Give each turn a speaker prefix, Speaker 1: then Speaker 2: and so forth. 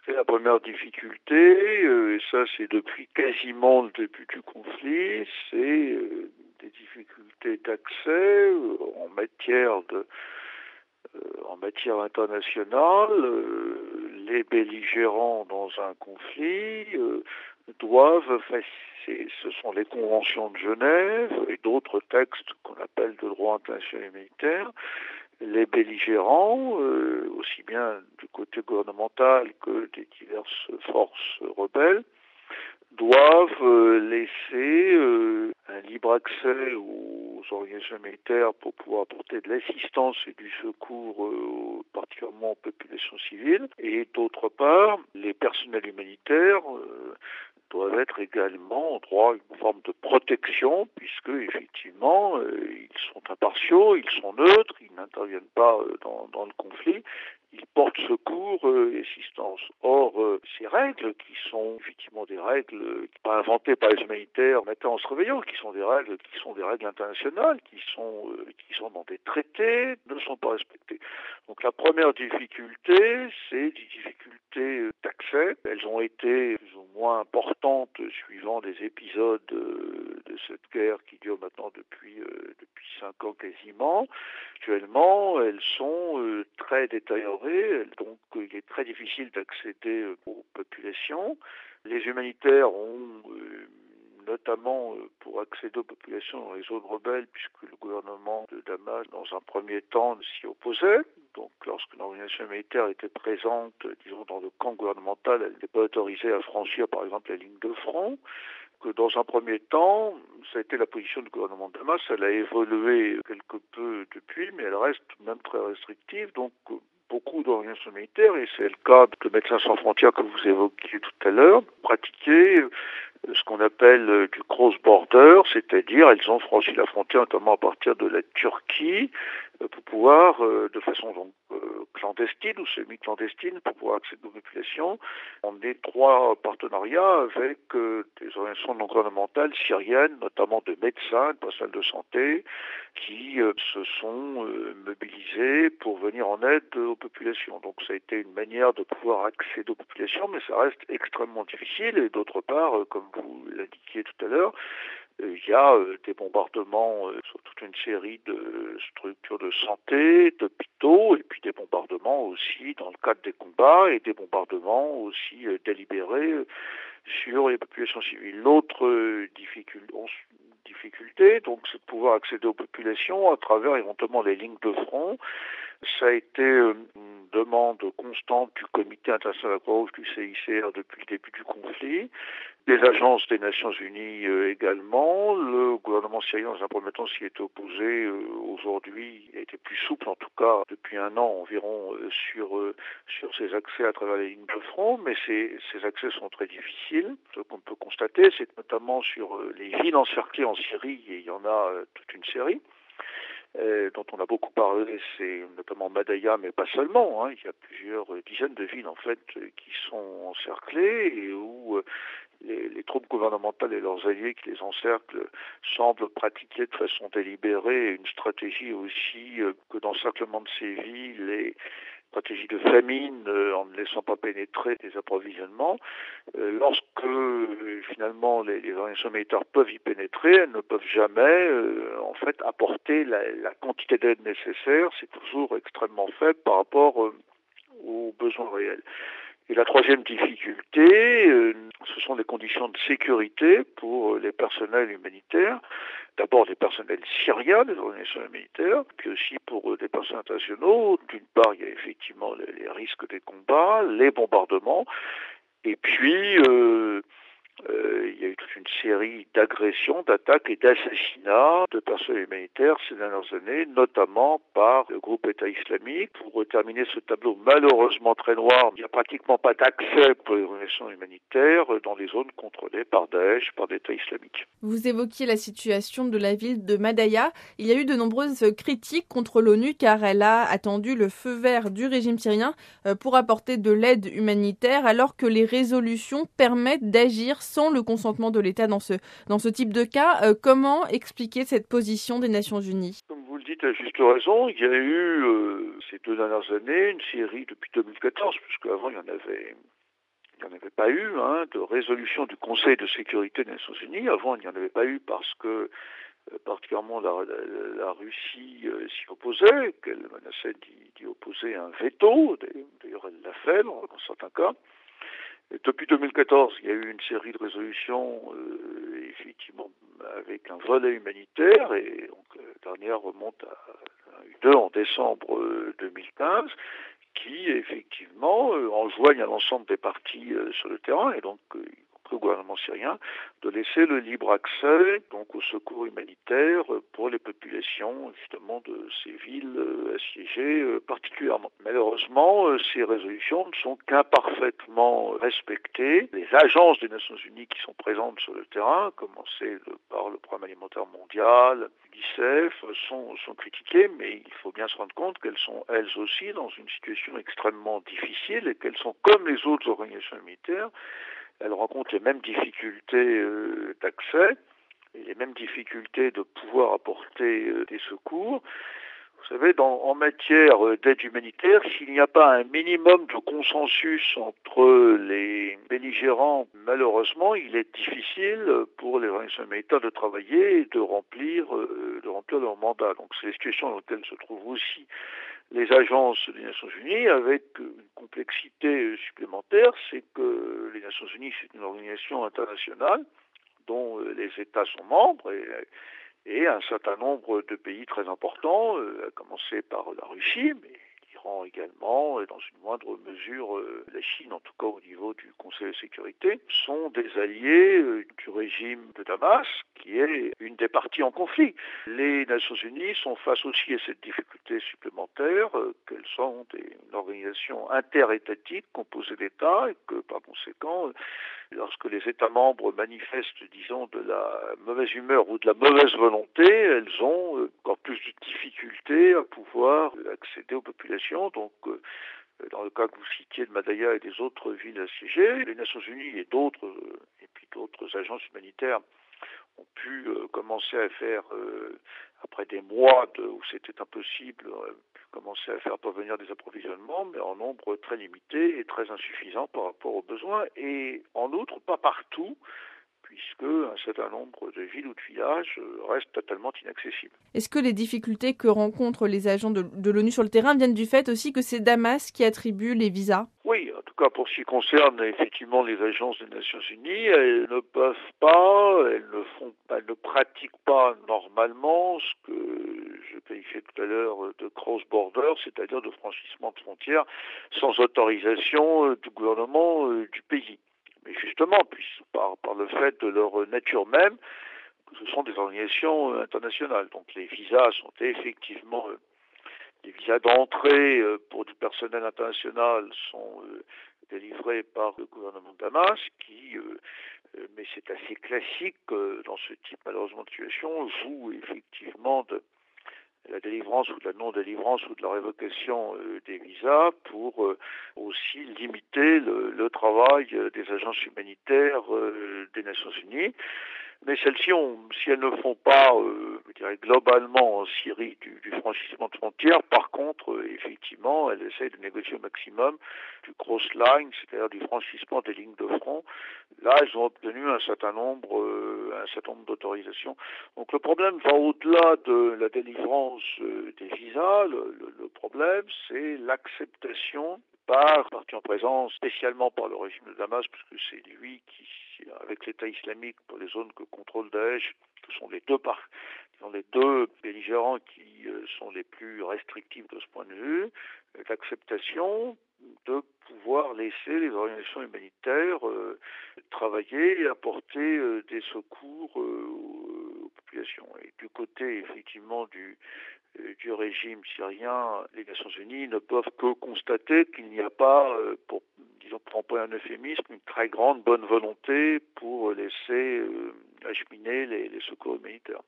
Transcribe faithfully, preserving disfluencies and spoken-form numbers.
Speaker 1: Et la première difficulté, euh, et ça c'est depuis quasiment le début du conflit, c'est euh, des difficultés d'accès euh, en matière de euh, en matière internationale. Euh, les belligérants dans un conflit euh, doivent, ce sont les conventions de Genève et d'autres textes qu'on appelle de droit international militaire. Les belligérants, euh, aussi bien du côté gouvernemental que des diverses forces rebelles, doivent euh, laisser euh, un libre accès aux organisations militaires pour pouvoir apporter de l'assistance et du secours, euh, particulièrement aux populations civiles. Et d'autre part, les personnels humanitaires euh, doivent être également en droit à une forme de protection, puisque effectivement euh, ils sont impartiaux, ils sont neutres, ils n'interviennent pas euh, dans, dans le conflit, ils portent secours euh, et assistance. Or, euh, ces règles, qui sont effectivement des règles pas inventées par les humanitaires matin en se réveillant, qui sont des règles, qui sont des règles internationales, qui sont euh, qui sont dans des traités, ne sont pas respectées. Donc la première difficulté, c'est des difficultés d'accès. Elles ont été plus ou moins importantes suivant des épisodes de, de cette guerre qui dure maintenant depuis euh, depuis cinq ans quasiment. Actuellement, elles sont euh, très détériorées, donc il est très difficile d'accéder aux populations. Les humanitaires ont euh, notamment euh, pour accéder aux populations dans les zones rebelles, puisque le gouvernement de Damas, dans un premier temps, s'y opposait. Donc, lorsqu'une organisation humanitaire était présente, disons, dans le camp gouvernemental, elle n'était pas autorisée à franchir, par exemple, la ligne de front. Que dans un premier temps, ça a été la position du gouvernement de Damas. Elle a évolué quelque peu depuis, mais elle reste tout de même très restrictive. Donc, beaucoup d'organisations militaires, et c'est le cas de Médecins sans frontières que vous évoquiez tout à l'heure, pratiquaient ce qu'on appelle du cross-border, c'est-à-dire elles ont franchi la frontière notamment à partir de la Turquie pour pouvoir, de façon donc clandestine ou semi-clandestine, pour pouvoir accéder aux populations. On a trois partenariats avec des organisations non gouvernementales syriennes, notamment de médecins, de personnel de santé, qui se sont mobilisés pour venir en aide aux populations. Donc ça a été une manière de pouvoir accéder aux populations, mais ça reste extrêmement difficile. Et d'autre part, comme vous l'indiquiez tout à l'heure, il y a des bombardements sur toute une série de structures de santé, d'hôpitaux, et puis des bombardements aussi dans le cadre des combats, et des bombardements aussi délibérés sur les populations civiles. L'autre difficulté, difficulté donc, c'est de pouvoir accéder aux populations à travers éventuellement les lignes de front. Ça a été une demande constante du Comité international de la Croix-Rouge, du C I C R, depuis le début du conflit, des agences des Nations Unies euh, également. Le gouvernement syrien, dans un premier temps, s'y est opposé. Euh, aujourd'hui, il a été plus souple, en tout cas depuis un an environ, euh, sur euh, sur ces accès à travers les lignes de front, mais ces, ces accès sont très difficiles. Ce qu'on peut constater, c'est que notamment sur euh, les villes encerclées en Syrie, et il y en a euh, toute une série, Euh, dont on a beaucoup parlé, c'est notamment Madaya, mais pas seulement. Hein. Il y a plusieurs dizaines de villes en fait qui sont encerclées et où euh, les, les troupes gouvernementales et leurs alliés qui les encerclent semblent pratiquer de façon délibérée une stratégie aussi euh, que d'encerclement de ces villes et stratégie de famine euh, en ne laissant pas pénétrer les approvisionnements. Euh, lorsque euh, finalement les, les organisations militaires peuvent y pénétrer, elles ne peuvent jamais euh, en fait apporter la, la quantité d'aide nécessaire. C'est toujours extrêmement faible par rapport euh, aux besoins réels. Et la troisième difficulté, euh, ce sont les conditions de sécurité pour les personnels humanitaires. D'abord les personnels syriens, les organisations humanitaires, puis aussi pour des personnels internationaux. D'une part, il y a effectivement les, les risques des combats, les bombardements, et puis euh, euh, il y a eu toute une série d'agressions, d'attaques et d'assassinats de personnels humanitaires ces dernières années, notamment par le groupe État islamique. Pour terminer ce tableau malheureusement très noir, il n'y a pratiquement pas d'accès pour les organisations humanitaires dans les zones contrôlées par Daesh, par l'État islamique.
Speaker 2: Vous évoquiez la situation de la ville de Madaya. Il y a eu de nombreuses critiques contre l'ONU car elle a attendu le feu vert du régime syrien pour apporter de l'aide humanitaire alors que les résolutions permettent d'agir sans le consentement de l'État dans ce, dans ce type de cas. Euh, comment expliquer cette position des Nations Unies ?
Speaker 1: Comme vous le dites à juste raison, il y a eu euh, ces deux dernières années une série depuis deux mille quatorze, puisque avant il y en avait il n'y en avait pas eu hein, de résolution du Conseil de sécurité des Nations Unies. Avant, il n'y en avait pas eu parce que euh, particulièrement la, la, la Russie euh, s'y opposait, qu'elle menaçait d'y, d'y opposer un veto. D'ailleurs, elle l'a fait dans, dans certains cas. Et depuis deux mille quatorze, il y a eu une série de résolutions, euh, effectivement, avec un volet humanitaire, et donc la dernière remonte à, à deux en décembre euh, deux mille quinze, qui effectivement euh, enjoignent à l'ensemble des partis euh, sur le terrain, et donc euh, le gouvernement syrien, de laisser le libre accès donc au secours humanitaire pour les populations justement de ces villes euh, assiégées euh, particulièrement. Malheureusement, euh, ces résolutions ne sont qu'imparfaitement respectées. Les agences des Nations Unies qui sont présentes sur le terrain, à commencer par le Programme alimentaire mondial, l'UNICEF, sont, sont critiquées, mais il faut bien se rendre compte qu'elles sont elles aussi dans une situation extrêmement difficile et qu'elles sont comme les autres organisations humanitaires. Elles rencontrent les mêmes difficultés euh, d'accès et les mêmes difficultés de pouvoir apporter euh, des secours. Vous savez, dans, en matière d'aide humanitaire, s'il n'y a pas un minimum de consensus entre les belligérants, malheureusement, il est difficile pour les organisations humanitaires de travailler et de remplir, euh, de remplir leur mandat. Donc c'est la situation dans laquelle se trouvent aussi les agences des Nations Unies, avec une complexité supplémentaire, c'est que les Nations Unies, c'est une organisation internationale dont les États sont membres et, et un certain nombre de pays très importants, à commencer par la Russie, mais l'Iran également, et dans une moindre mesure la Chine, en tout cas au niveau du Conseil de sécurité, sont des alliés du régime de Damas, qui est une des parties en conflit. Les Nations Unies sont face aussi à cette difficulté supplémentaire, qu'elles sont des, une organisation interétatique composée d'États, et que par conséquent, lorsque les États membres manifestent, disons, de la mauvaise humeur ou de la mauvaise volonté, elles ont encore plus de difficultés à pouvoir accéder aux populations. Donc, dans le cas que vous citiez de Madaya et des autres villes assiégées, les Nations Unies et d'autres, et puis d'autres agences humanitaires ont pu commencer à faire, après des mois de, où c'était impossible, pu commencer à faire parvenir des approvisionnements, mais en nombre très limité et très insuffisant par rapport aux besoins, et en outre pas partout, puisque un certain nombre de villes ou de villages restent totalement inaccessibles.
Speaker 2: Est-ce que les difficultés que rencontrent les agents de, de l'ONU sur le terrain viennent du fait aussi que c'est Damas qui attribue les visas ?
Speaker 1: Oui, en tout cas pour ce qui concerne effectivement les agences des Nations Unies, elles ne peuvent pas, elles ne font pas, elles ne pratiquent pas normalement ce que je qualifiais tout à l'heure de cross-border, c'est-à-dire de franchissement de frontières sans autorisation du gouvernement du pays. Mais justement, puis par, par le fait de leur nature même, ce sont des organisations internationales. Donc les visas sont effectivement, les visas d'entrée pour du personnel international sont délivrés par le gouvernement de Damas, qui, mais c'est assez classique dans ce type malheureusement de situation, joue effectivement de la délivrance ou de la non-délivrance ou de la révocation euh, des visas pour euh, aussi limiter le, le travail euh, des agences humanitaires euh, des Nations Unies. Mais celles-ci, ont, si elles ne font pas, euh, je dirais globalement en Syrie, du, du franchissement de frontières, par contre, euh, effectivement, elles essayent de négocier au maximum du cross-line, c'est-à-dire du franchissement des lignes de front. Là, elles ont obtenu un certain nombre, euh, un certain nombre d'autorisations. Donc le problème va au-delà de la délivrance euh, des visas. Le, le, le problème, c'est l'acceptation par partie en présence, spécialement par le régime de Damas, puisque c'est lui qui, avec l'État islamique, pour les zones que contrôle Daesh, ce sont les deux par, sont les deux belligérants qui euh, sont les plus restrictifs de ce point de vue, l'acceptation de pouvoir laisser les organisations humanitaires euh, travailler et apporter euh, des secours euh, aux populations. Et du côté, effectivement, du du régime syrien, les Nations Unies ne peuvent que constater qu'il n'y a pas, pour, disons, pour employer un euphémisme, une très grande bonne volonté pour laisser euh, acheminer les, les secours humanitaires.